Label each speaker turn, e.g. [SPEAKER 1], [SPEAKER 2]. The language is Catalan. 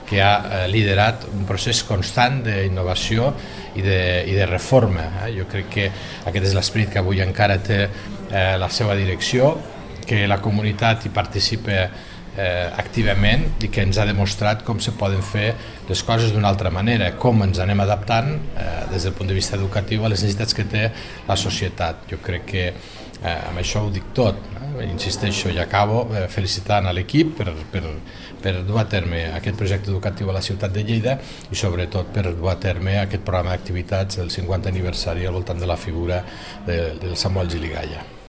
[SPEAKER 1] que ha liderat un procés constant d'innovació i de reforma. Jo crec que aquest és l'esperit que avui encara té la seva direcció, que la comunitat hi participa activament i que ens ha demostrat com se poden fer les coses d'una altra manera, com ens anem adaptant des del punt de vista educatiu a les necessitats que té la societat. Jo crec que amb això ho dic tot. Insisteixo i acabo felicitant a l'equip per dur a terme aquest projecte educatiu a la ciutat de Lleida i sobretot per dur a terme aquest programa d'activitats del 50 aniversari al voltant de la figura del Samuel Giligaya.